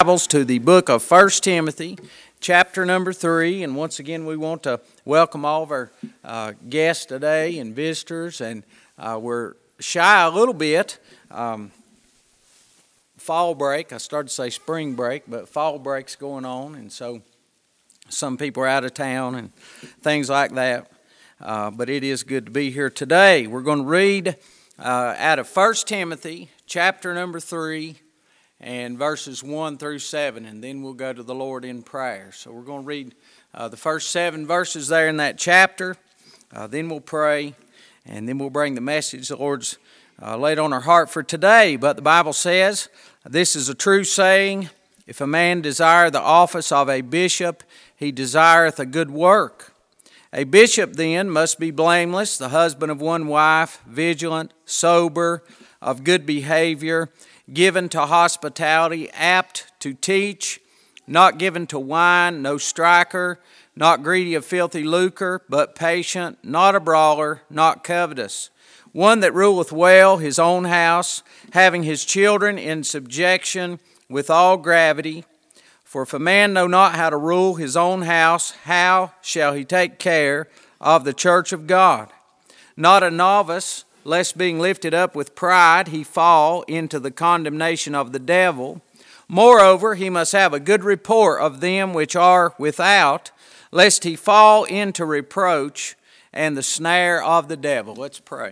Bibles to the book of 1 Timothy, chapter number 3. And once again, we want to welcome all of our guests today and visitors. And we're shy a little bit. Fall break, I started to say spring break, but fall break's going on. And so some people are out of town and things like that. But it is good to be here today. We're going to read out of 1 Timothy, chapter number 3. And verses 1 through 7, and then we'll go to the Lord in prayer. So we're going to read the first 7 verses there in that chapter. Then we'll pray, and then we'll bring the message the Lord's laid on our heart for today. But the Bible says, "This is a true saying, if a man desire the office of a bishop, he desireth a good work. A bishop then must be blameless, the husband of one wife, vigilant, sober, of good behavior, given to hospitality, apt to teach, not given to wine, no striker, not greedy of filthy lucre, but patient, not a brawler, not covetous. One that ruleth well his own house, having his children in subjection with all gravity. For if a man know not how to rule his own house, how shall he take care of the church of God? Not a novice, lest being lifted up with pride he fall into the condemnation of the devil. Moreover, he must have a good report of them which are without, lest he fall into reproach and the snare of the devil." Let's pray.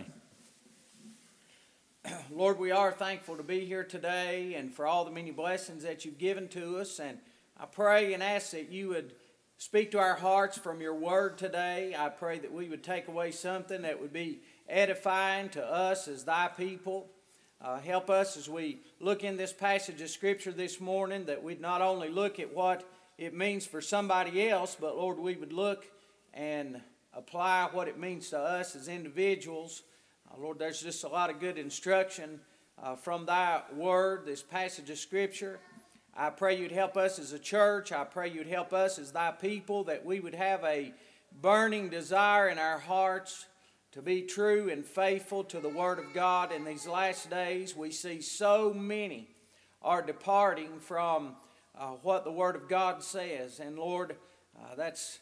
Lord, we are thankful to be here today and for all the many blessings that you've given to us. And I pray and ask that you would speak to our hearts from your word today. I pray that we would take away something that would be edifying to us as thy people. Help us as we look in this passage of Scripture this morning, that we'd not only look at what it means for somebody else, but Lord, we would look and apply what it means to us as individuals. Lord, there's just a lot of good instruction from thy word, this passage of Scripture. I pray you'd help us as a church. I pray you'd help us as thy people, that we would have a burning desire in our hearts to be true and faithful to the Word of God. In these last days, we see so many are departing from what the Word of God says. And Lord, that's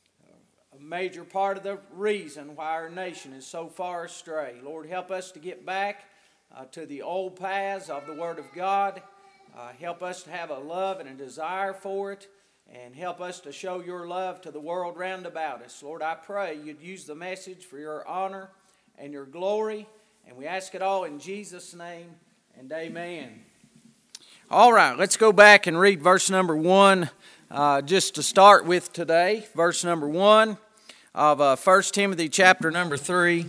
a major part of the reason why our nation is so far astray. Lord, help us to get back to the old paths of the Word of God. Help us to have a love and a desire for it. And help us to show your love to the world round about us. Lord, I pray you'd use the message for your honor and your glory. And we ask it all in Jesus' name, and amen. All right, let's go back and read verse number 1 just to start with today. Verse number 1 of 1 Timothy chapter number 3.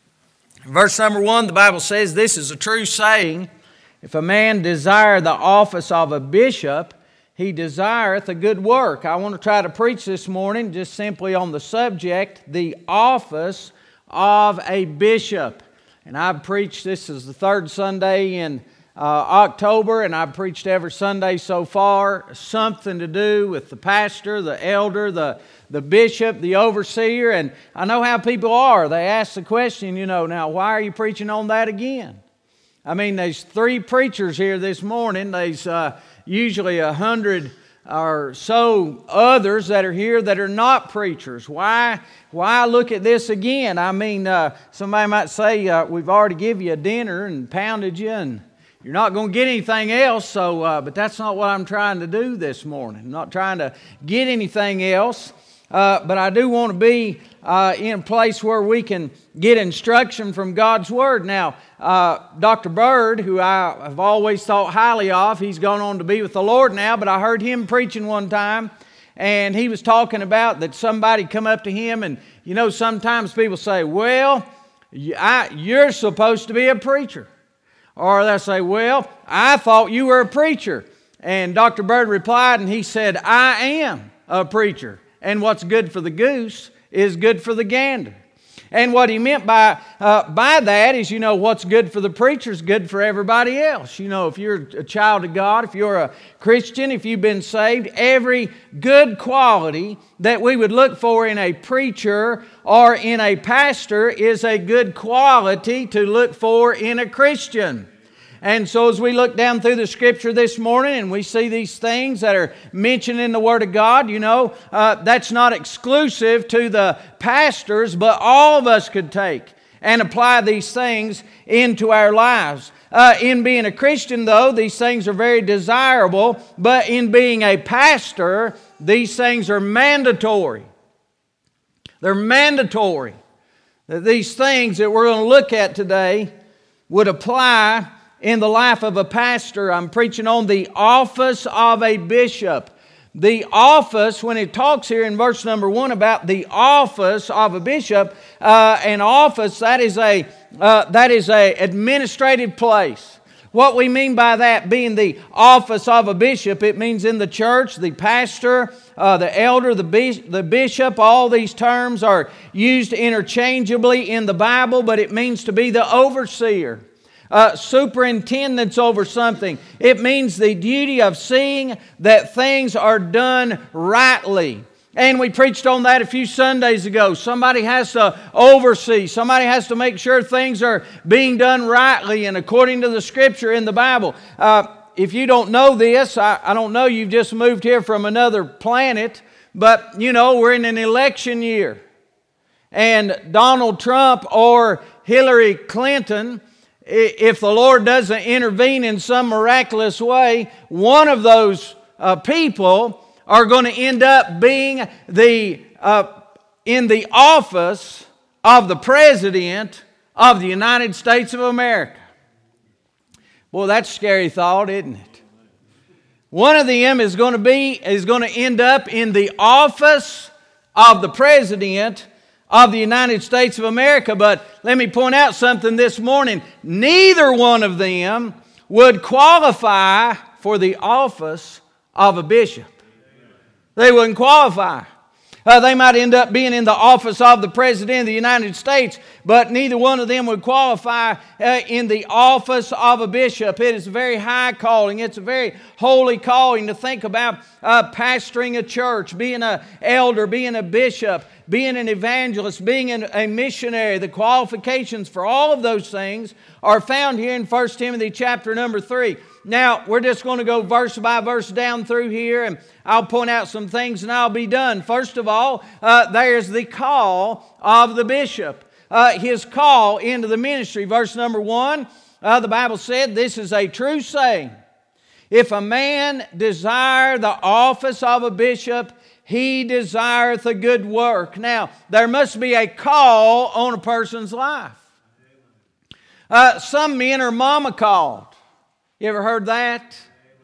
Verse number 1, the Bible says, "This is a true saying, if a man desire the office of a bishop, he desireth a good work." I want to try to preach this morning just simply on the subject, the office of a bishop. And I've preached, this is the third Sunday in October, and I've preached every Sunday so far, something to do with the pastor, the elder, the bishop, the overseer. And I know how people are. They ask the question, now why are you preaching on that again? I mean, there's 3 preachers here this morning. There's usually 100 or so others that are here that are not preachers. Why look at this again? I mean, somebody might say, we've already given you a dinner and pounded you, and you're not going to get anything else. So, but that's not what I'm trying to do this morning. I'm not trying to get anything else. But I do want to be in a place where we can get instruction from God's Word. Now, Dr. Bird, who I have always thought highly of, he's gone on to be with the Lord now, but I heard him preaching one time, and he was talking about that somebody come up to him, and sometimes people say, "Well, you're supposed to be a preacher." Or they'll say, "Well, I thought you were a preacher." And Dr. Bird replied, and he said, "I am a preacher. And what's good for the goose is good for the gander." And what he meant by that is, what's good for the preacher is good for everybody else. If you're a child of God, if you're a Christian, if you've been saved, every good quality that we would look for in a preacher or in a pastor is a good quality to look for in a Christian. And so as we look down through the Scripture this morning and we see these things that are mentioned in the Word of God, that's not exclusive to the pastors, but all of us could take and apply these things into our lives. In being a Christian, though, these things are very desirable, but in being a pastor, these things are mandatory. They're mandatory. These things that we're going to look at today would apply in the life of a pastor. I'm preaching on the office of a bishop. The office, when it talks here in verse number 1 about the office of a bishop, an office, that is a administrative place. What we mean by that being the office of a bishop, it means in the church, the pastor, the elder, the bishop, all these terms are used interchangeably in the Bible, but it means to be the overseer. Superintendence over something. It means the duty of seeing that things are done rightly. And we preached on that a few Sundays ago. Somebody has to oversee. Somebody has to make sure things are being done rightly and according to the Scripture in the Bible. If you don't know this, I don't know, you've just moved here from another planet, but we're in an election year. And Donald Trump or Hillary Clinton, if the Lord doesn't intervene in some miraculous way, one of those people are going to end up being in the office of the President of the United States of America. Boy, that's a scary thought, isn't it? One of them is going to end up in the office of the President of the United States of America. But let me point out something this morning. Neither one of them would qualify for the office of a bishop. They wouldn't qualify. They might end up being in the office of the President of the United States, but neither one of them would qualify in the office of a bishop. It is a very high calling. It's a very holy calling to think about pastoring a church, being an elder, being a bishop, being an evangelist, being a missionary. The qualifications for all of those things are found here in 1 Timothy chapter number 3. Now, we're just going to go verse by verse down through here, and I'll point out some things and I'll be done. First of all, there's the call of the bishop. His call into the ministry. Verse number 1, the Bible said, "This is a true saying. If a man desire the office of a bishop, he desireth a good work." Now, there must be a call on a person's life. Some men are mama called. You ever heard that?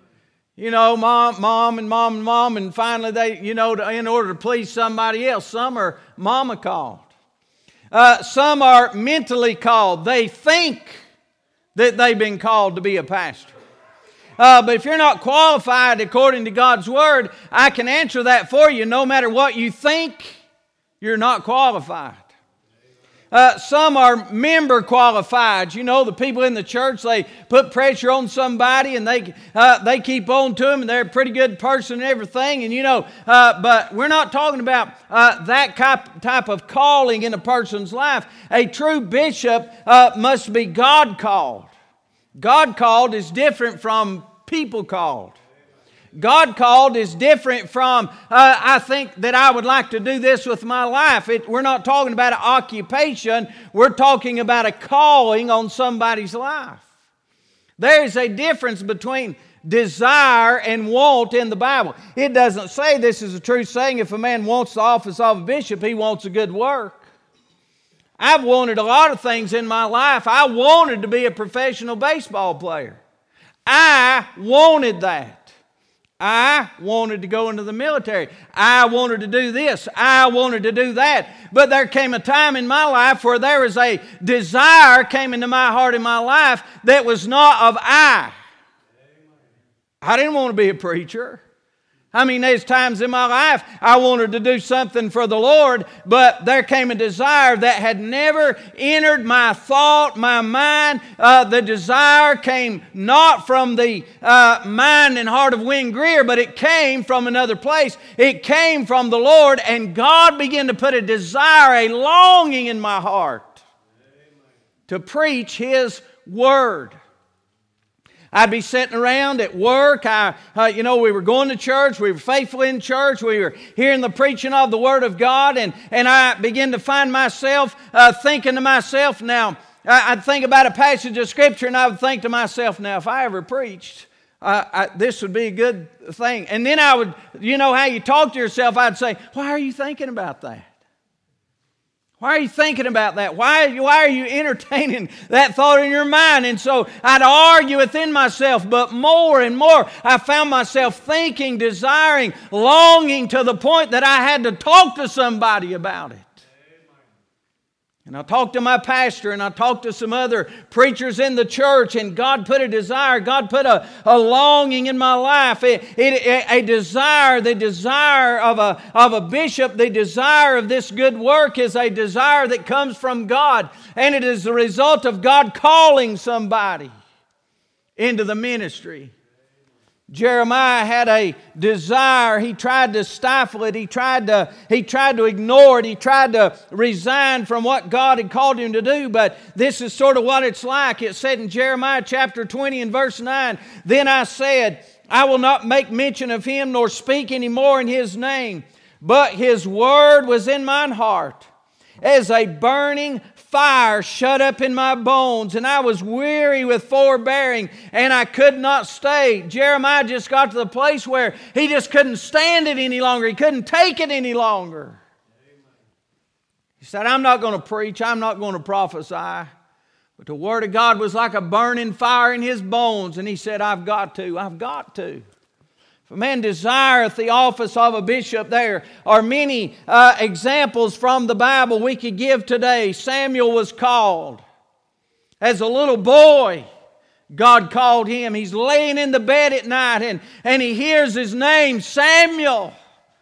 Mom, and finally they, in order to please somebody else. Some are mama called. Some are mentally called. They think that they've been called to be a pastor. But if you're not qualified according to God's Word, I can answer that for you. No matter what you think, you're not qualified. Some are member qualified. The people in the church, they put pressure on somebody and they keep on to them and they're a pretty good person and everything. And but we're not talking about that type of calling in a person's life. A true bishop must be God called. God called is different from people called. God called is different from, I think that I would like to do this with my life. We're not talking about an occupation. We're talking about a calling on somebody's life. There is a difference between desire and want in the Bible. It doesn't say, this is a true saying, if a man wants the office of a bishop, he wants a good work. I've wanted a lot of things in my life. I wanted to be a professional baseball player. I wanted that. I wanted to go into the military. I wanted to do this. I wanted to do that. But there came a time in my life where there was a desire came into my heart in my life that was not of I. I didn't want to be a preacher. There's times in my life I wanted to do something for the Lord, but there came a desire that had never entered my thought, my mind. The desire came not from the mind and heart of Wayne Greer, but it came from another place. It came from the Lord, and God began to put a desire, a longing in my heart to preach His Word. I'd be sitting around at work. We were going to church. We were faithful in church. We were hearing the preaching of the Word of God. And I began to find myself thinking to myself, now, I'd think about a passage of Scripture and I would think to myself, now, if I ever preached, this would be a good thing. And then I would, you know how you talk to yourself, I'd say, why are you thinking about that? Why are you thinking about that? Why are you entertaining that thought in your mind? And so I'd argue within myself, but more and more I found myself thinking, desiring, longing to the point that I had to talk to somebody about it. And I talked to my pastor and I talked to some other preachers in the church, and God put a desire, God put a longing in my life, a desire, the desire of a bishop, the desire of this good work is a desire that comes from God, and it is the result of God calling somebody into the ministry. Jeremiah had a desire. He tried to stifle it. He tried to ignore it. He tried to resign from what God had called him to do. But this is sort of what it's like. It said in Jeremiah chapter 20 and verse 9, "Then I said, I will not make mention of him nor speak any more in his name. But his word was in mine heart, as a burning fire shut up in my bones, and I was weary with forbearing, and I could not stay." Jeremiah just got to the place where he just couldn't stand it any longer. He couldn't take it any longer. He said, I'm not going to preach. I'm not going to prophesy. But the Word of God was like a burning fire in his bones, and he said, I've got to. If a man desireth the office of a bishop, there are many examples from the Bible we could give today. Samuel was called. As a little boy, God called him. He's laying in the bed at night and he hears his name, Samuel.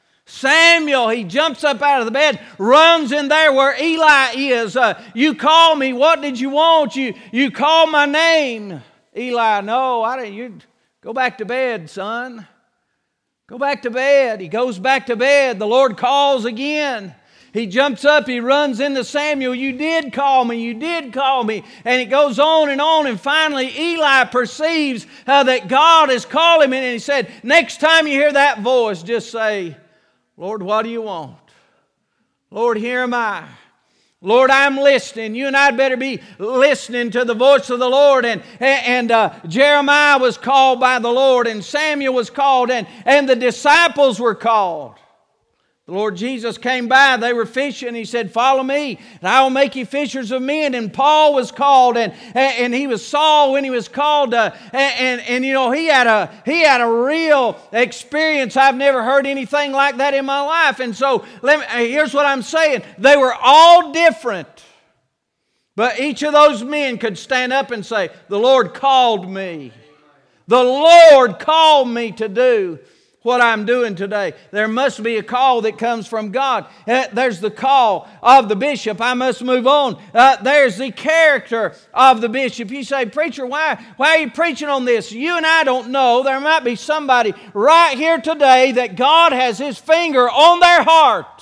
Samuel, he jumps up out of the bed, runs in there where Eli is. You call me, what did you want? You called my name. Eli, no, I didn't. You go back to bed, son. Go back to bed. He goes back to bed. The Lord calls again. He jumps up. He runs into Samuel. You did call me. You did call me. And it goes on. And finally, Eli perceives that God is calling him. And he said, next time you hear that voice, just say, Lord, what do you want? Lord, here am I. Lord, I'm listening. You and I'd better be listening to the voice of the Lord. And Jeremiah was called by the Lord, and Samuel was called, and the disciples were called. The Lord Jesus came by. They were fishing. He said, follow me, and I will make you fishers of men. And Paul was called, and he was Saul when he was called. And you know, he had a real experience. I've never heard anything like that in my life. And so here's what I'm saying. They were all different. But each of those men could stand up and say, the Lord called me. The Lord called me to do what I'm doing today. There must be a call that comes from God. There's the call of the bishop. I must move on. There's the character of the bishop. You say, preacher, why are you preaching on this? You and I don't know. There might be somebody right here today that God has His finger on their heart.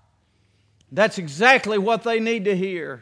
That's exactly what they need to hear.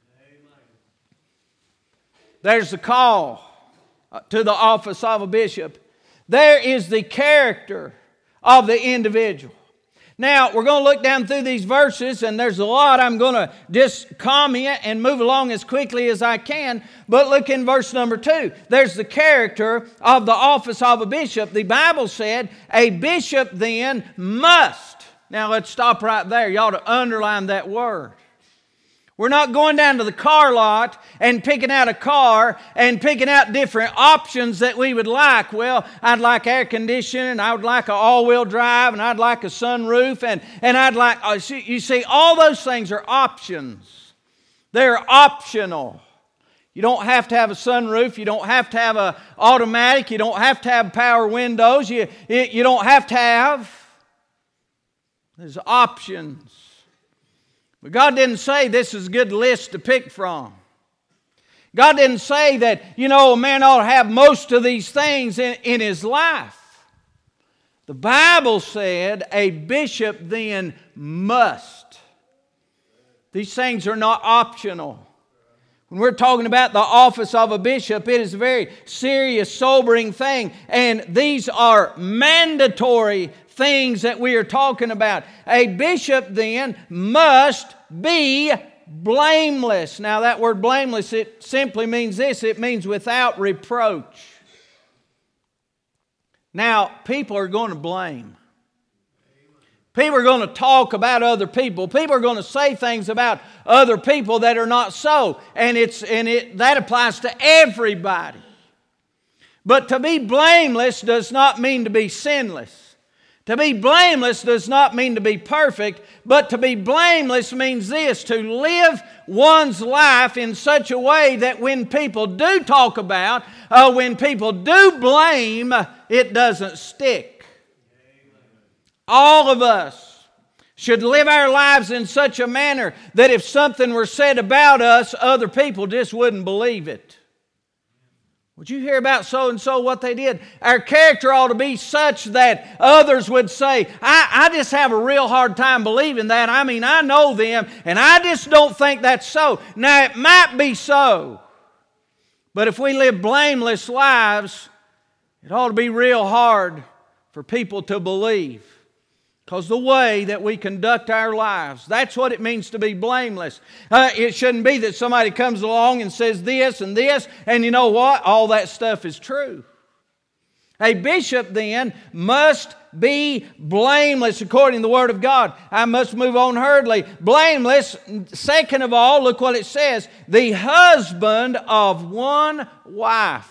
There's the call to the office of a bishop. There is the character of the individual. Now, we're going to look down through these verses, and there's a lot. I'm going to just comment and move along as quickly as I can. But look in verse number 2. There's the character of the office of a bishop. The Bible said, a bishop then must. Now, let's stop right there. You ought to underline that word. We're not going down to the car lot and picking out a car and picking out different options that we would like. Well, I'd like air conditioning, I would like an all-wheel drive, and I'd like a sunroof, and I'd like, you see, all those things are options. They're optional. You don't have to have a sunroof. You don't have to have an automatic. You don't have to have power windows. You don't have to have. There's options. But God didn't say this is a good list to pick from. God didn't say that, a man ought to have most of these things in his life. The Bible said a bishop then must. These things are not optional. When we're talking about the office of a bishop, it is a very serious, sobering thing. And these are mandatory things that we are talking about. A bishop then must be blameless. Now that word blameless, it simply means this. It means without reproach. Now, people are going to blame. People are going to talk about other people. People are going to say things about other people that are not so. And that applies to everybody. But to be blameless does not mean to be sinless. To be blameless does not mean to be perfect. But to be blameless means this: to live one's life in such a way that when people do talk about, when people do blame, it doesn't stick. All of us should live our lives in such a manner that if something were said about us, other people just wouldn't believe it. Would you hear about so-and-so, what they did? Our character ought to be such that others would say, I just have a real hard time believing that. I mean, I know them, and I just don't think that's so. Now, it might be so, but if we live blameless lives, it ought to be real hard for people to believe. Because the way that we conduct our lives, that's what it means to be blameless. It shouldn't be that somebody comes along and says this, and you know what? All that stuff is true. A bishop then must be blameless according to the Word of God. I must move on hurriedly. Blameless, second of all, look what it says: the husband of one wife.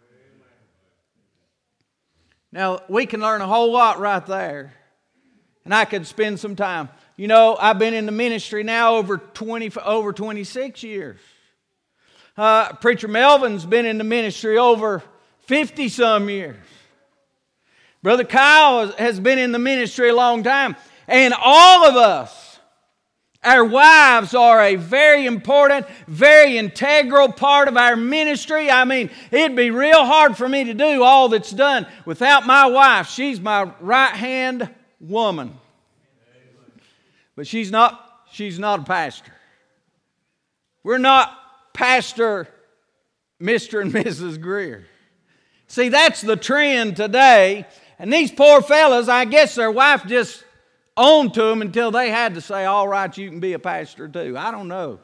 Now, we can learn a whole lot right there. And I could spend some time. You know, I've been in the ministry now over 26 years. Preacher Melvin's been in the ministry over 50-some years. Brother Kyle has been in the ministry a long time. And all of us, our wives are a very important, very integral part of our ministry. I mean, it'd be real hard for me to do all that's done without my wife. She's my right-hand woman. But she's not a pastor. We're not Pastor Mr. and Mrs. Greer. See, that's the trend today. And these poor fellas, I guess their wife just owned to them until they had to say, all right, you can be a pastor too. I don't know.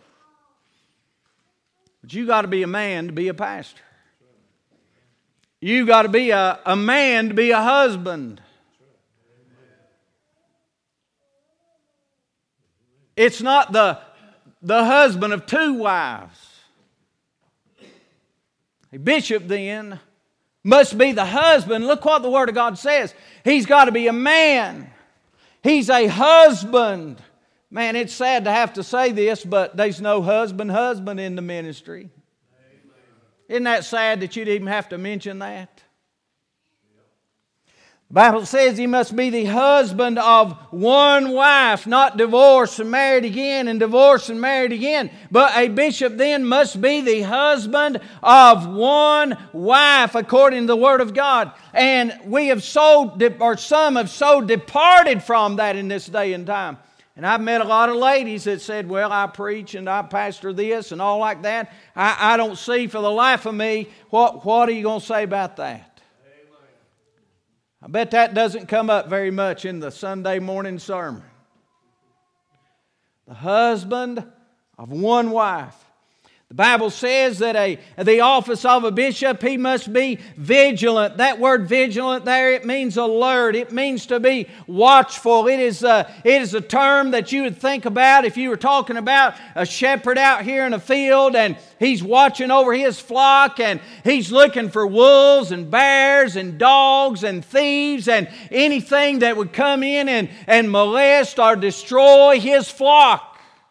But you got to be a man to be a pastor. You got to be a man to be a husband. It's not the husband of two wives. A bishop then must be the husband. Look what the Word of God says. He's got to be a man. He's a husband. Man, it's sad to have to say this, but there's no husband in the ministry. Isn't that sad that you'd even have to mention that? The Bible says he must be the husband of one wife, not divorced and married again and divorced and married again. But a bishop then must be the husband of one wife according to the Word of God. And some have so departed from that in this day and time. And I've met a lot of ladies that said, well, I preach and I pastor this and all like that. I don't see for the life of me, what are you going to say about that? I bet that doesn't come up very much in the Sunday morning sermon. The husband of one wife. The Bible says that the office of a bishop, he must be vigilant. That word vigilant there, it means alert. It means to be watchful. It is a term that you would think about if you were talking about a shepherd out here in a field and he's watching over his flock and he's looking for wolves and bears and dogs and thieves and anything that would come in and molest or destroy his flock.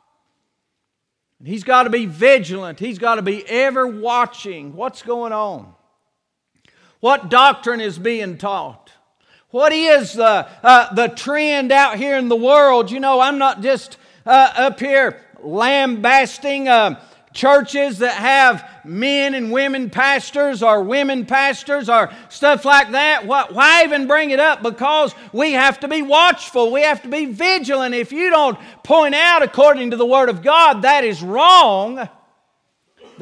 He's got to be vigilant. He's got to be ever watching what's going on. What doctrine is being taught? What is the trend out here in the world? You know, I'm not just up here lambasting churches that have men and women pastors or women pastors or stuff like that. Why even bring it up? Because we have to be watchful. We have to be vigilant. If you don't point out according to the Word of God that is wrong,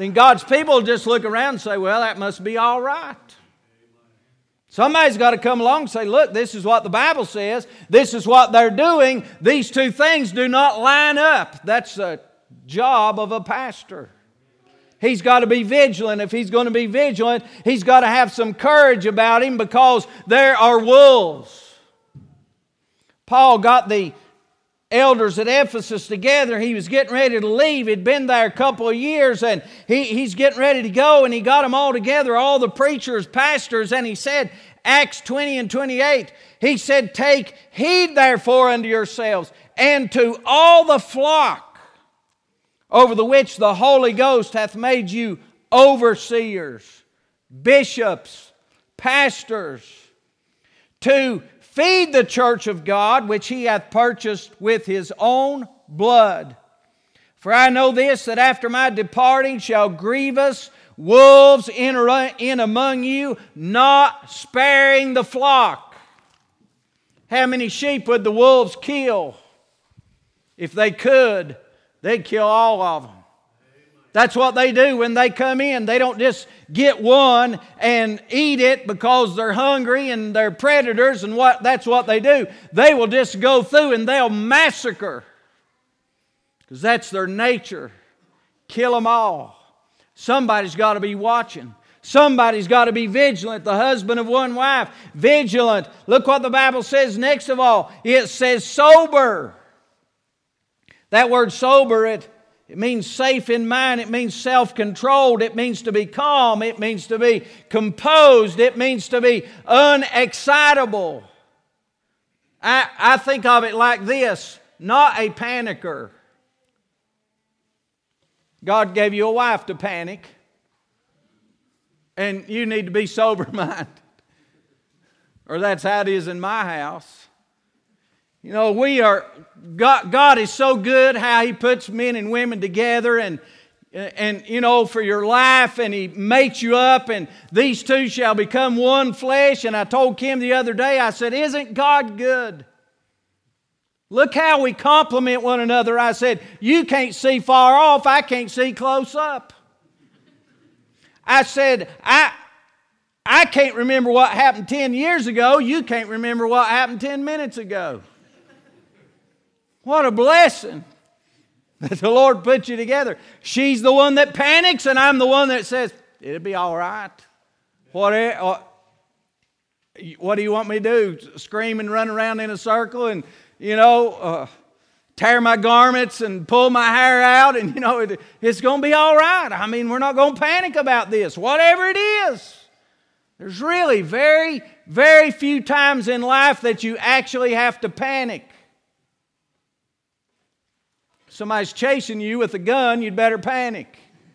then God's people will just look around and say, well, that must be all right. Somebody's got to come along and say, look, this is what the Bible says. This is what they're doing. These two things do not line up. That's the job of a pastor. He's got to be vigilant. If he's going to be vigilant, he's got to have some courage about him because there are wolves. Paul got the elders at Ephesus together. He was getting ready to leave. He'd been there a couple of years and he's getting ready to go, and he got them all together, all the preachers, pastors, and he said, Acts 20 and 28, he said, take heed therefore unto yourselves and to all the flock over the which the Holy Ghost hath made you overseers, bishops, pastors, to feed the church of God, which he hath purchased with his own blood. For I know this, that after my departing shall grievous wolves enter in among you, not sparing the flock. How many sheep would the wolves kill? If they could, they'd kill all of them. That's what they do when they come in. They don't just get one and eat it because they're hungry and they're predators and that's what they do. They will just go through and they'll massacre because that's their nature. Kill them all. Somebody's got to be watching. Somebody's got to be vigilant. The husband of one wife, vigilant. Look what the Bible says next of all. It says sober. That word sober, it means safe in mind. It means self-controlled. It means to be calm. It means to be composed. It means to be unexcitable. I think of it like this, not a panicker. God gave you a wife to panic, and you need to be sober-minded. Or that's how it is in my house. You know, God is so good how He puts men and women together and you know, for your life, and He makes you up, and these two shall become one flesh. And I told Kim the other day, I said, isn't God good? Look how we complement one another. I said, you can't see far off, I can't see close up. I said, I can't remember what happened 10 years ago. You can't remember what happened 10 minutes ago. What a blessing that the Lord put you together. She's the one that panics, and I'm the one that says, it'll be all right. What do you want me to do? Scream and run around in a circle and, you know, tear my garments and pull my hair out, and, you know, it's going to be all right. I mean, we're not going to panic about this, whatever it is. There's really very, very few times in life that you actually have to panic. Somebody's chasing you with a gun, you'd better panic.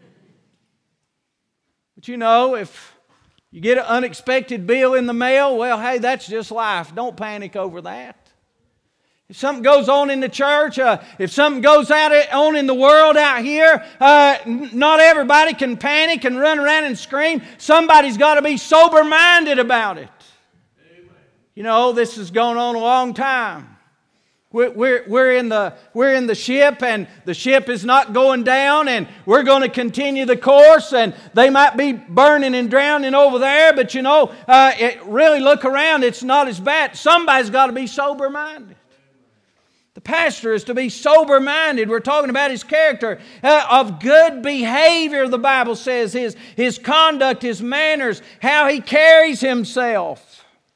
But you know, if you get an unexpected bill in the mail, well, hey, that's just life. Don't panic over that. If something goes on in the church, if something goes on in the world out here, not everybody can panic and run around and scream. Somebody's got to be sober-minded about it. Amen. You know, this has gone on a long time. We're in the ship, and the ship is not going down, and we're going to continue the course, and they might be burning and drowning over there, but you know, really look around, it's not as bad. Somebody's got to be sober-minded. The pastor is to be sober-minded. We're talking about his character, of good behavior, the Bible says, his conduct, his manners, how he carries himself.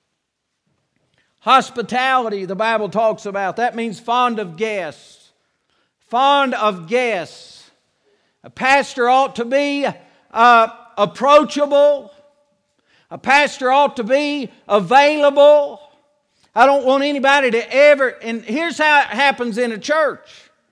Hospitality, the Bible talks about. That means fond of guests. Fond of guests. A pastor ought to be approachable. A pastor ought to be available. I don't want anybody to ever, and here's how it happens in a church.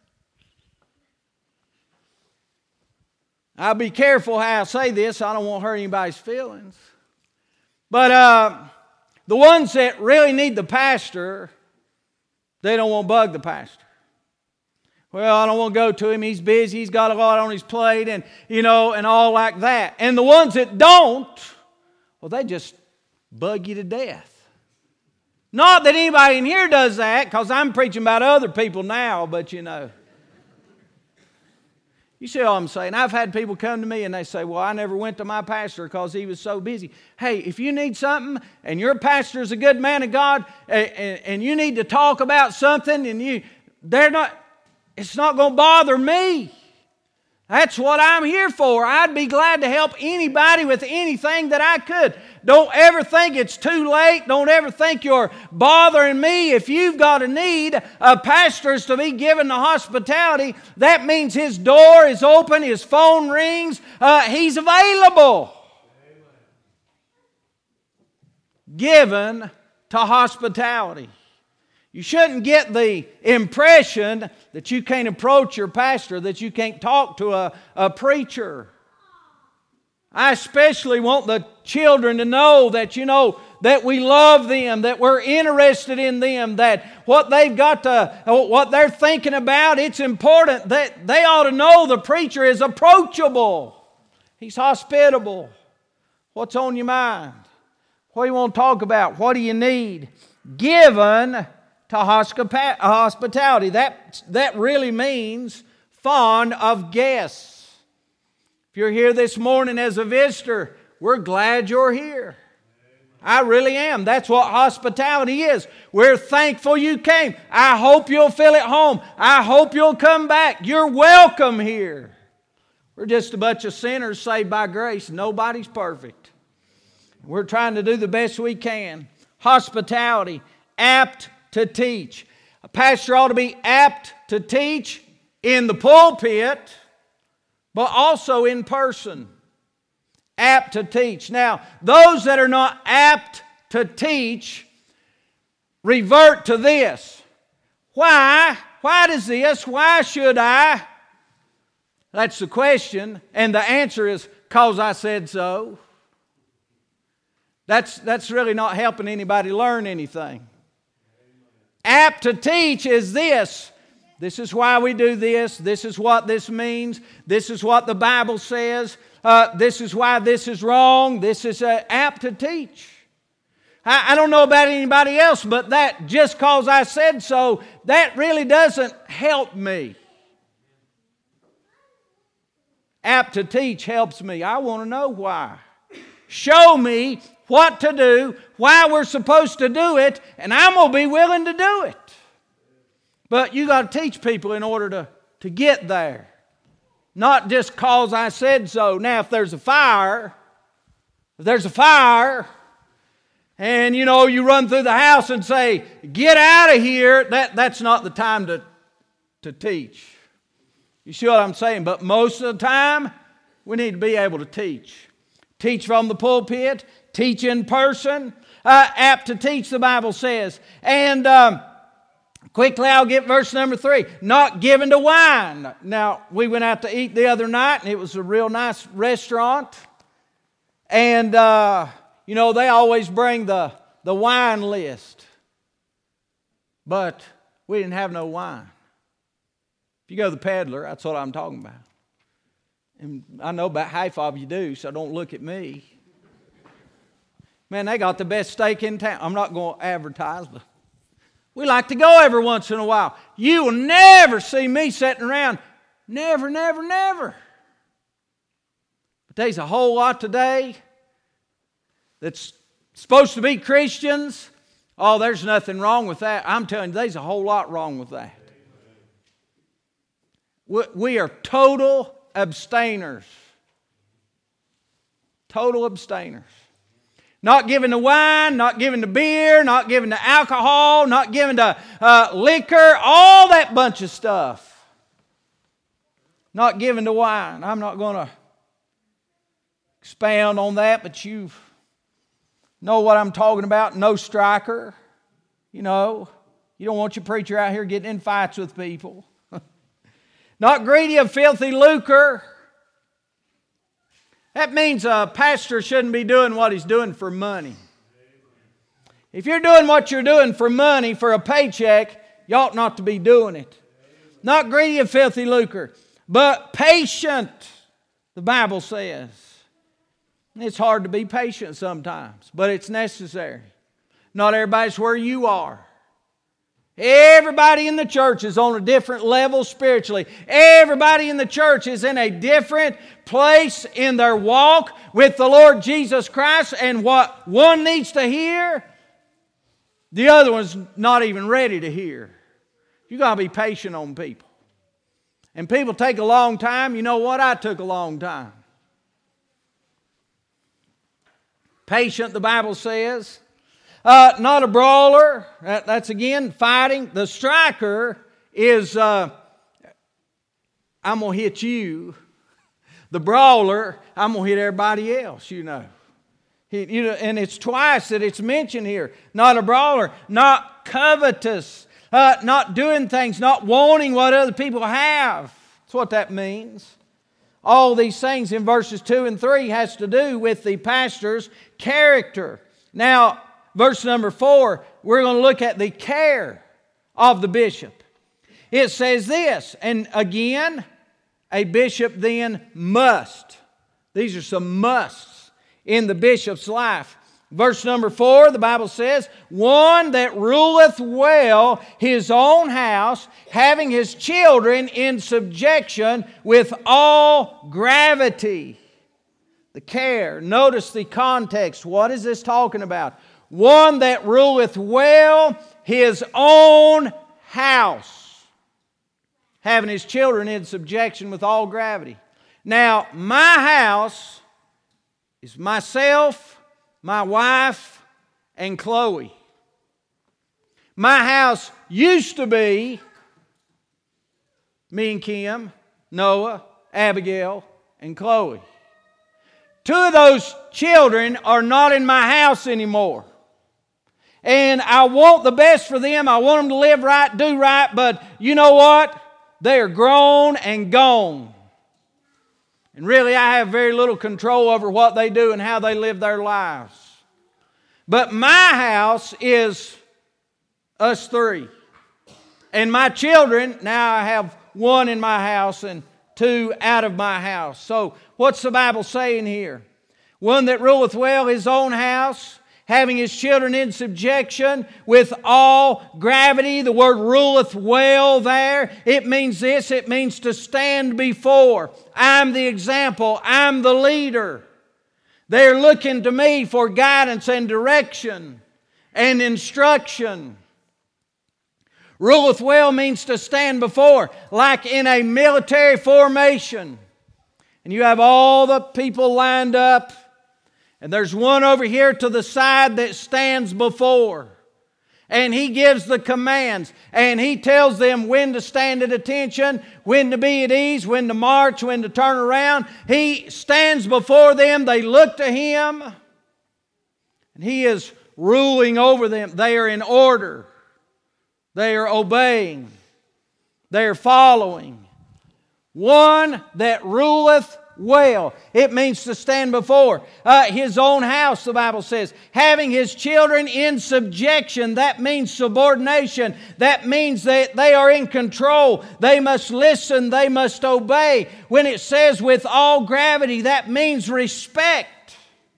I'll be careful how I say this. I don't want to hurt anybody's feelings. But the ones that really need the pastor, they don't want to bug the pastor. Well, I don't want to go to him. He's busy. He's got a lot on his plate, and you know, and all like that. And the ones that don't, well, they just bug you to death. Not that anybody in here does that, because I'm preaching about other people now, but you know. You see what I'm saying? I've had people come to me and they say, well, I never went to my pastor because he was so busy. Hey, if you need something and your pastor is a good man of God and you need to talk about something and it's not going to bother me. That's what I'm here for. I'd be glad to help anybody with anything that I could. Don't ever think it's too late. Don't ever think you're bothering me. If you've got a need, a pastor is to be given the hospitality. That means his door is open, his phone rings, he's available. Given to hospitality. You shouldn't get the impression that you can't approach your pastor, that you can't talk to a preacher. I especially want the children to know that, that we love them, that we're interested in them, that what they're thinking about, it's important that they ought to know the preacher is approachable. He's hospitable. What's on your mind? What do you want to talk about? What do you need? Given to hospitality. That really means fond of guests. If you're here this morning as a visitor, we're glad you're here. I really am. That's what hospitality is. We're thankful you came. I hope you'll feel at home. I hope you'll come back. You're welcome here. We're just a bunch of sinners saved by grace. Nobody's perfect. We're trying to do the best we can. Hospitality, apt to teach. A pastor ought to be apt to teach in the pulpit, but also in person. Apt to teach. Now, those that are not apt to teach revert to this. Why? Why does this? Why should I? That's the question. And the answer is, 'cause I said so. That's really not helping anybody learn anything. Apt to teach is this. This is why we do this. This is what this means. This is what the Bible says. This is why this is wrong. This is apt to teach. I don't know about anybody else, but that just because I said so, that really doesn't help me. Apt to teach helps me. I want to know why. Show me what to do, why we're supposed to do it, and I'm going to be willing to do it. But you got to teach people in order to get there. Not just because I said so. Now, if there's a fire, and you run through the house and say, get out of here, that's not the time to teach. You see what I'm saying? But most of the time, we need to be able to teach. Teach from the pulpit, teach in person, apt to teach, the Bible says. And quickly I'll get verse number 3. Not given to wine. Now, we went out to eat the other night, and it was a real nice restaurant. And, they always bring the wine list. But we didn't have no wine. If you go to the peddler, that's what I'm talking about. And I know about half of you do, so don't look at me. Man, they got the best steak in town. I'm not going to advertise, but we like to go every once in a while. You will never see me sitting around. Never, never, never. But there's a whole lot today that's supposed to be Christians. Oh, there's nothing wrong with that. I'm telling you, there's a whole lot wrong with that. We are total abstainers. Total abstainers. Not given to wine, not given to beer, not given to alcohol, not given to liquor, all that bunch of stuff. Not given to wine. I'm not going to expound on that, but you know what I'm talking about. No striker. You don't want your preacher out here getting in fights with people. Not greedy of filthy lucre. That means a pastor shouldn't be doing what he's doing for money. If you're doing what you're doing for money, for a paycheck, you ought not to be doing it. Not greedy of filthy lucre, but patient, the Bible says. It's hard to be patient sometimes, but it's necessary. Not everybody's where you are. Everybody in the church is on a different level spiritually. Everybody in the church is in a different place in their walk with the Lord Jesus Christ. And what one needs to hear, the other one's not even ready to hear. You got to be patient on people. And people take a long time. You know what? I took a long time. Patient, the Bible says. Not a brawler. That's again fighting. The striker is, I'm going to hit you. The brawler, I'm going to hit everybody else, you know. And it's twice that it's mentioned here. Not a brawler. Not covetous. Not doing things. Not wanting what other people have. That's what that means. All these things in verses 2 and 3 has to do with the pastor's character. Now, verse number 4, we're going to look at the care of the bishop. It says this, and again, a bishop then must. These are some musts in the bishop's life. Verse number 4, the Bible says, one that ruleth well his own house, having his children in subjection with all gravity. The care. Notice the context. What is this talking about? One that ruleth well his own house, having his children in subjection with all gravity. Now, my house is myself, my wife, and Chloe. My house used to be me and Kim, Noah, Abigail, and Chloe. 2 of those children are not in my house anymore. And I want the best for them. I want them to live right, do right. But you know what? They are grown and gone. And really, I have very little control over what they do and how they live their lives. But my house is us 3. And my children, now I have 1 in my house and 2 out of my house. So what's the Bible saying here? One that ruleth well his own house, having his children in subjection with all gravity. The word ruleth well there. It means this. It means to stand before. I'm the example. I'm the leader. They're looking to me for guidance and direction and instruction. Ruleth well means to stand before, like in a military formation. And you have all the people lined up. And there's one over here to the side that stands before. And he gives the commands. And he tells them when to stand at attention, when to be at ease, when to march, when to turn around. He stands before them. They look to him. And he is ruling over them. They are in order. They are obeying. They are following. One that ruleth well. It means to stand before. His own house, the Bible says. Having his children in subjection. That means subordination. That means that they are in control. They must listen. They must obey. When it says with all gravity, that means respect.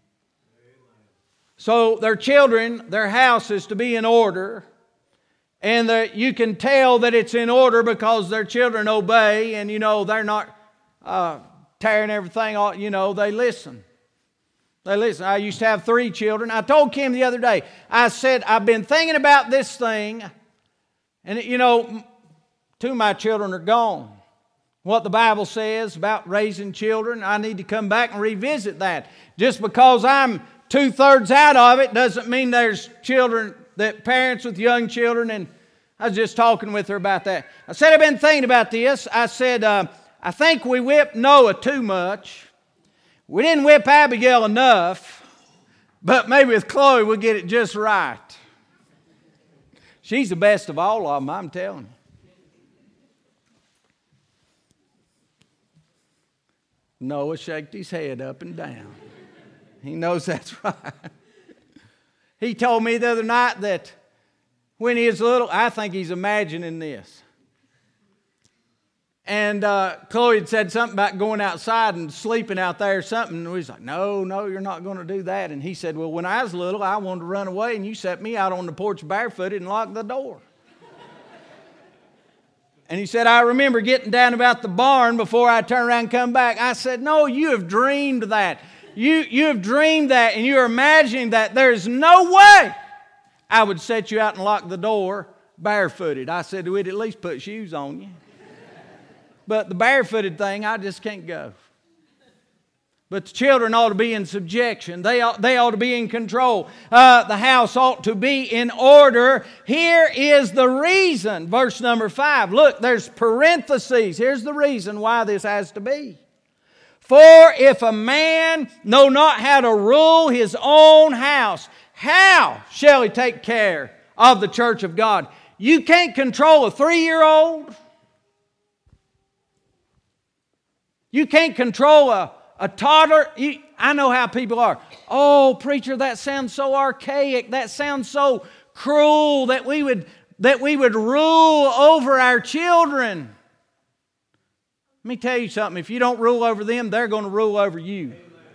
So their children, their house is to be in order. And you can tell that it's in order because their children obey. And they're not tearing everything off, they listen. They listen. I used to have 3 children. I told Kim the other day, I said, I've been thinking about this thing, and 2 of my children are gone. What the Bible says about raising children, I need to come back and revisit that. Just because I'm 2/3 out of it doesn't mean there's parents with young children, and I was just talking with her about that. I said, I've been thinking about this. I said, I think we whipped Noah too much. We didn't whip Abigail enough, but maybe with Chloe we'll get it just right. She's the best of all of them, I'm telling you. Noah shaked his head up and down. He knows that's right. He told me the other night that when he was little, I think he's imagining this. And Chloe had said something about going outside and sleeping out there or something. And we was like, no, you're not going to do that. And he said, well, when I was little, I wanted to run away, and you set me out on the porch barefooted and locked the door. And he said, I remember getting down about the barn before I turned around and come back. I said, no, you have dreamed that. You have dreamed that, and you're imagining that. There's no way I would set you out and lock the door barefooted. I said, we'd at least put shoes on you. But the barefooted thing, I just can't go. But the children ought to be in subjection. They ought to be in control. The house ought to be in order. Here is the reason. Verse number 5. Look, there's parentheses. Here's the reason why this has to be. For if a man know not how to rule his own house, how shall he take care of the church of God? You can't control a 3-year-old. You can't control a toddler. I know how people are. Oh, preacher, that sounds so archaic. That sounds so cruel that we would rule over our children. Let me tell you something. If you don't rule over them, they're going to rule over you.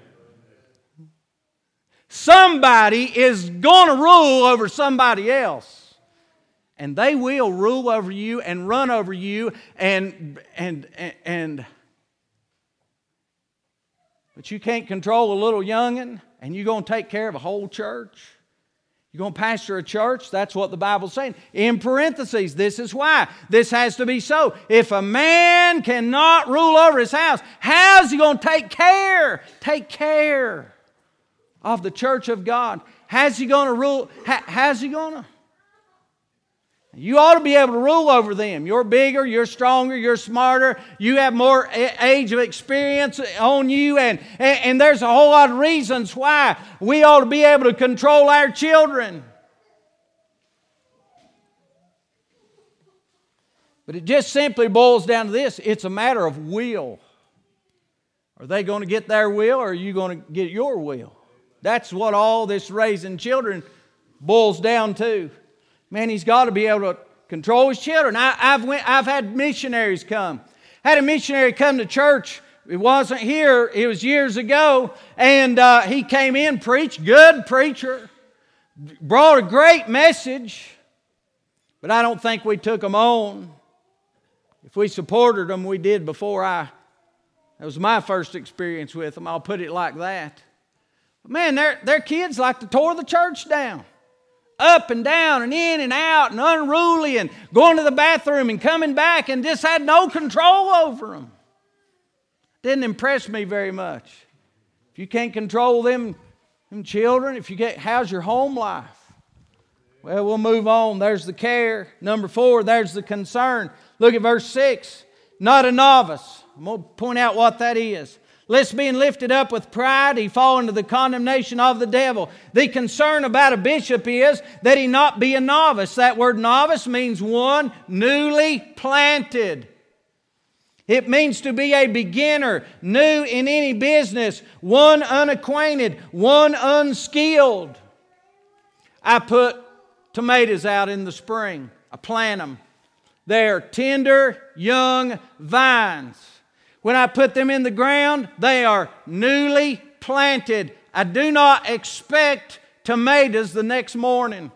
Somebody is going to rule over somebody else. And they will rule over you and run over you but you can't control a little youngin', and you're going to take care of a whole church. You're going to pastor a church. That's what the Bible's saying. In parentheses, this is why. This has to be so. If a man cannot rule over his house, how's he going to take care of the church of God? How's he going to rule? How's he going to? You ought to be able to rule over them. You're bigger, you're stronger, you're smarter, you have more age of experience on you, and there's a whole lot of reasons why we ought to be able to control our children. But it just simply boils down to this. It's a matter of will. Are they going to get their will, or are you going to get your will? That's what all this raising children boils down to. Man, he's got to be able to control his children. I've had missionaries come. Had a missionary come to church. It wasn't here. It was years ago. And he came in, preached. Good preacher. Brought a great message. But I don't think we took them on. If we supported them, we did before that was my first experience with them. I'll put it like that. But man, their kids like to tore the church down. Up and down and in and out and unruly and going to the bathroom and coming back and just had no control over them. Didn't impress me very much. If you can't control them children, how's your home life? Well, we'll move on. There's the care. Number 4, there's the concern. Look at verse 6. Not a novice. I'm going to point out what that is. Lest being lifted up with pride, he fall into the condemnation of the devil. The concern about a bishop is that he not be a novice. That word novice means one newly planted. It means to be a beginner, new in any business, one unacquainted, one unskilled. I put tomatoes out in the spring. I plant them. They're tender, young vines. When I put them in the ground, they are newly planted. I do not expect tomatoes the next morning.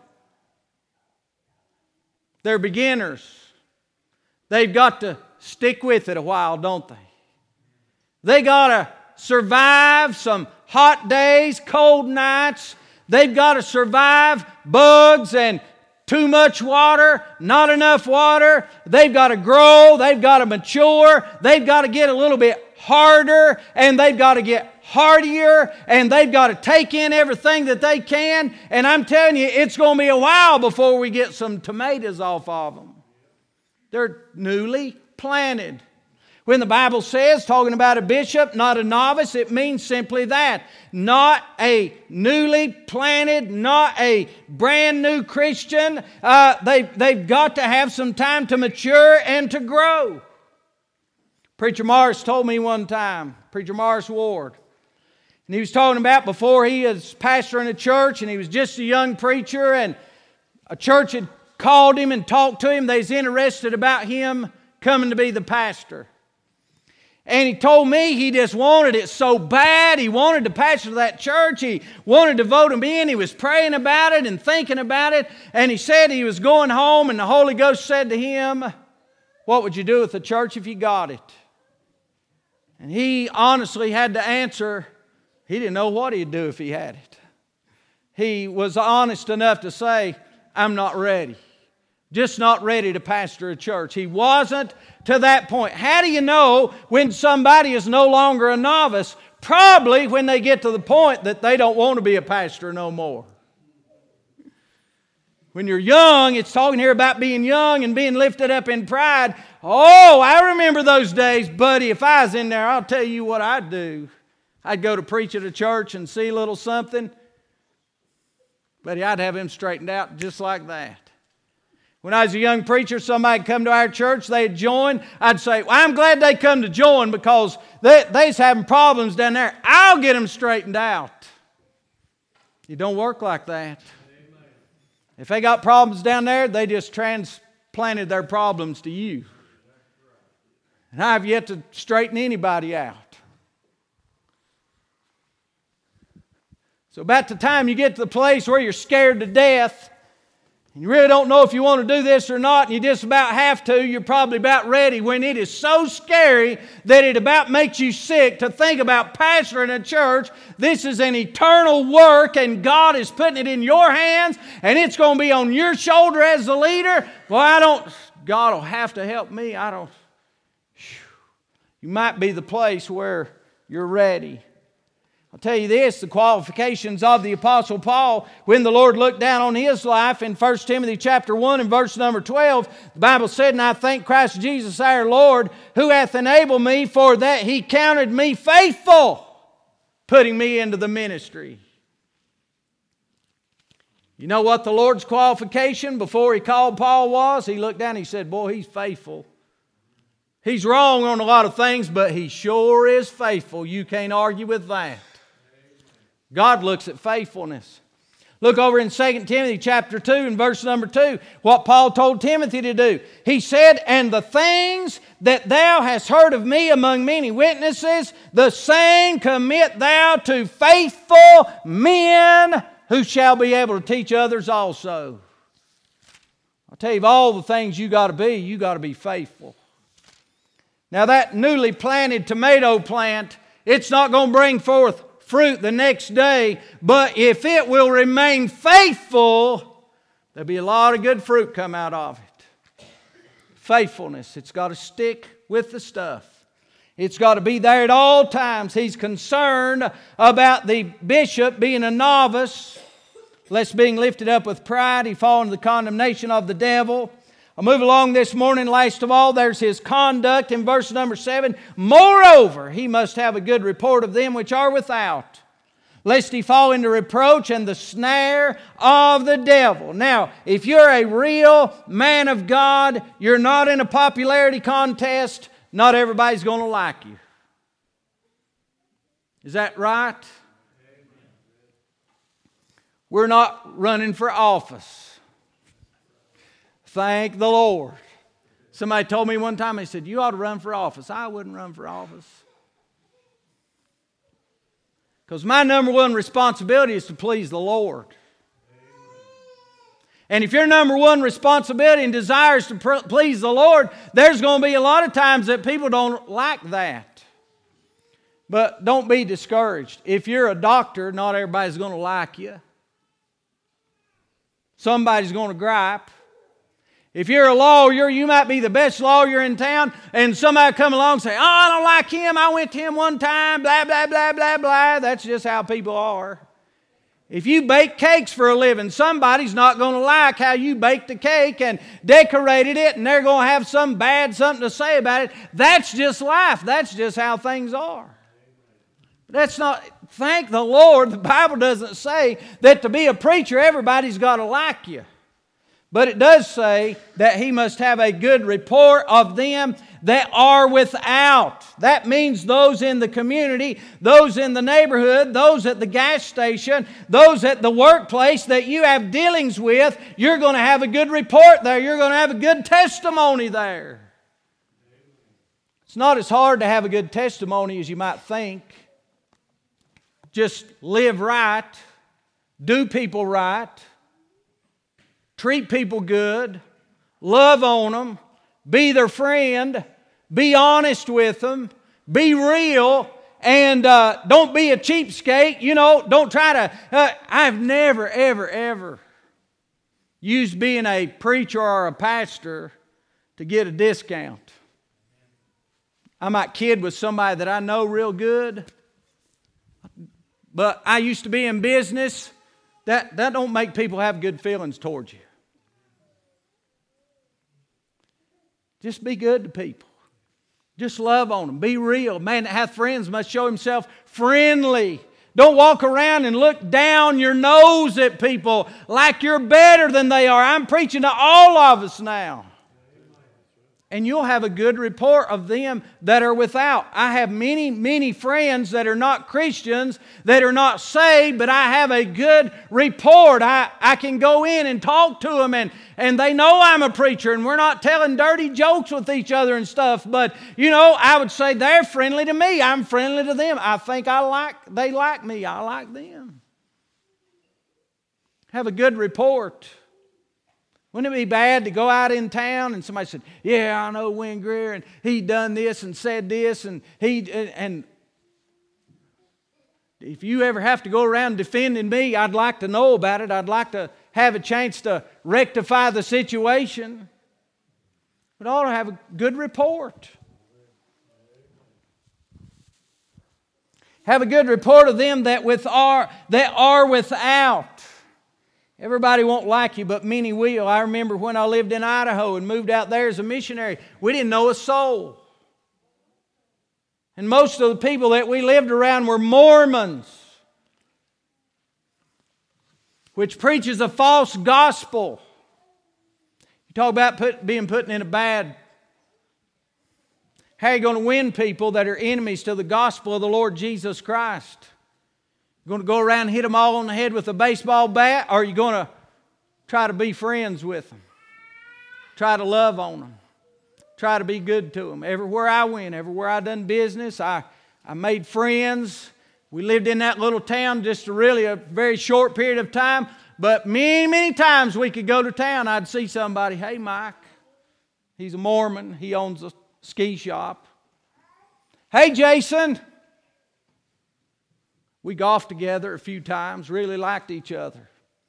They're beginners. They've got to stick with it a while, don't they? They got to survive some hot days, cold nights. They've got to survive bugs and too much water, not enough water. They've got to grow. They've got to mature. They've got to get a little bit harder, and they've got to get hardier, and they've got to take in everything that they can. And I'm telling you, it's going to be a while before we get some tomatoes off of them. They're newly planted. When the Bible says, talking about a bishop, not a novice, it means simply that. Not a newly planted, not a brand new Christian. They've got to have some time to mature and to grow. Preacher Morris told me one time, Preacher Morris Ward, and he was talking about before he was pastoring a church, and he was just a young preacher, and a church had called him and talked to him. They was interested about him coming to be the pastor. And he told me he just wanted it so bad. He wanted to pastor that church. He wanted to vote him in. He was praying about it and thinking about it. And he said he was going home, and the Holy Ghost said to him, What would you do with the church if you got it? And he honestly had to answer, he didn't know what he'd do if he had it. He was honest enough to say, I'm not ready. Just not ready to pastor a church. He wasn't to that point. How do you know when somebody is no longer a novice? Probably when they get to the point that they don't want to be a pastor no more. When you're young, it's talking here about being young and being lifted up in pride. Oh, I remember those days, buddy. If I was in there, I'll tell you what I'd do. I'd go to preach at a church and see a little something. Buddy, I'd have him straightened out just like that. When I was a young preacher, somebody'd come to our church, they'd join. I'd say, well, I'm glad they come to join because they's having problems down there. I'll get them straightened out. It don't work like that. If they got problems down there, they just transplanted their problems to you. And I have yet to straighten anybody out. So about the time you get to the place where you're scared to death, and you really don't know if you want to do this or not, and you just about have to, you're probably about ready when it is so scary that it about makes you sick to think about pastoring a church. This is an eternal work, and God is putting it in your hands, and it's going to be on your shoulder as the leader. Well, God will have to help me. You might be the place where you're ready. I'll tell you this, the qualifications of the Apostle Paul, when the Lord looked down on his life in 1 Timothy chapter 1 and verse number 12, the Bible said, and I thank Christ Jesus our Lord, who hath enabled me, for that He counted me faithful, putting me into the ministry. You know what the Lord's qualification before He called Paul was? He looked down and He said, boy, he's faithful. He's wrong on a lot of things, but he sure is faithful. You can't argue with that. God looks at faithfulness. Look over in 2 Timothy chapter 2 and verse number 2, what Paul told Timothy to do. He said, and the things that thou hast heard of me among many witnesses, the same commit thou to faithful men who shall be able to teach others also. I'll tell you, of all the things you got to be faithful. Now that newly planted tomato plant, it's not going to bring forth fruit the next day, but if it will remain faithful, there'll be a lot of good fruit come out of it. Faithfulness, it's got to stick with the stuff. It's got to be there at all times. He's concerned about the bishop being a novice, lest being lifted up with pride, he fall into the condemnation of the devil. I'll move along this morning. Last of all, there's his conduct in verse number 7. Moreover, he must have a good report of them which are without, lest he fall into reproach and the snare of the devil. Now, if you're a real man of God, you're not in a popularity contest, not everybody's going to like you. Is that right? We're not running for office. Thank the Lord. Somebody told me one time, they said, you ought to run for office. I wouldn't run for office. Because my number one responsibility is to please the Lord. And if your number one responsibility and desire is to please the Lord, there's going to be a lot of times that people don't like that. But don't be discouraged. If you're a doctor, not everybody's going to like you. Somebody's going to gripe. If you're a lawyer, you might be the best lawyer in town, and somebody come along and say, oh, I don't like him. I went to him one time, blah, blah, blah, blah, blah. That's just how people are. If you bake cakes for a living, somebody's not going to like how you baked the cake and decorated it, and they're going to have something to say about it. That's just life. That's just how things are. That's not, thank the Lord, the Bible doesn't say that to be a preacher, everybody's got to like you. But it does say that he must have a good report of them that are without. That means those in the community, those in the neighborhood, those at the gas station, those at the workplace that you have dealings with. You're going to have a good report there. You're going to have a good testimony there. It's not as hard to have a good testimony as you might think. Just live right, do people right, treat people good, love on them, be their friend, be honest with them, be real, and don't be a cheapskate. Don't try to... I've never, ever used being a preacher or a pastor to get a discount. I might kid with somebody that I know real good, but I used to be in business. That don't make people have good feelings towards you. Just be good to people. Just love on them. Be real. Man that hath friends must show himself friendly. Don't walk around and look down your nose at people like you're better than they are. I'm preaching to all of us now. And you'll have a good report of them that are without. I have many friends that are not Christians, that are not saved, but I have a good report. I can go in and talk to them, and they know I'm a preacher, and we're not telling dirty jokes with each other and stuff. But, I would say they're friendly to me. I'm friendly to them. I think they like me. I like them. Have a good report. Wouldn't it be bad to go out in town and somebody said, yeah, I know Wynn Greer, and he done this and said this, and if you ever have to go around defending me, I'd like to know about it. I'd like to have a chance to rectify the situation. But I ought to have a good report. Have a good report of them that are without. Everybody won't like you, but many will. I remember when I lived in Idaho and moved out there as a missionary, we didn't know a soul. And most of the people that we lived around were Mormons, which preaches a false gospel. You talk about being put in a bad... How are you going to win people that are enemies to the gospel of the Lord Jesus Christ? You going to go around and hit them all on the head with a baseball bat, or are you going to try to be friends with them? Try to love on them. Try to be good to them. Everywhere I went, everywhere I done business, I made friends. We lived in that little town just a very short period of time, but many times we could go to town, I'd see somebody, hey Mike, he's a Mormon, he owns a ski shop. Hey Jason. We golfed together a few times, really liked each other.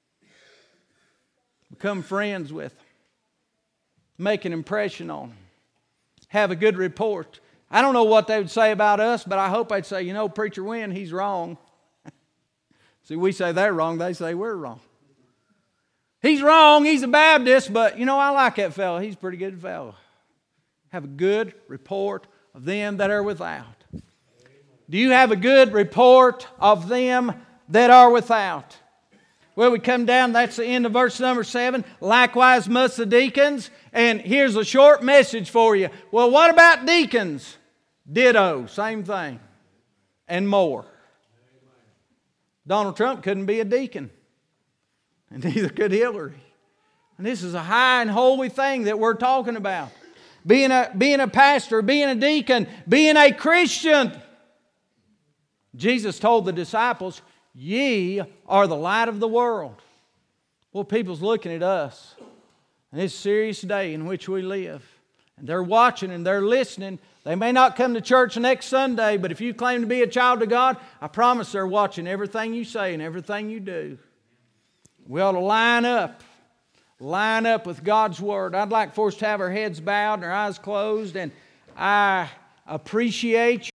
Become friends with them. Make an impression on them. Have a good report. I don't know what they would say about us, but I hope they'd say, Preacher Wynn, he's wrong. See, we say they're wrong, they say we're wrong. He's wrong, he's a Baptist, but I like that fellow. He's a pretty good fellow. Have a good report of them that are without. Do you have a good report of them that are without? Well, we come down, that's the end of verse number 7. Likewise must the deacons. And here's a short message for you. Well, what about deacons? Ditto, same thing. And more. Donald Trump couldn't be a deacon. And neither could Hillary. And this is a high and holy thing that we're talking about. Being a pastor, being a deacon, being a Christian. Jesus told the disciples, ye are the light of the world. Well, people's looking at us. And it's a serious day in which we live. And they're watching and they're listening. They may not come to church next Sunday, but if you claim to be a child of God, I promise they're watching everything you say and everything you do. We ought to line up with God's Word. I'd like for us to have our heads bowed and our eyes closed, and I appreciate you.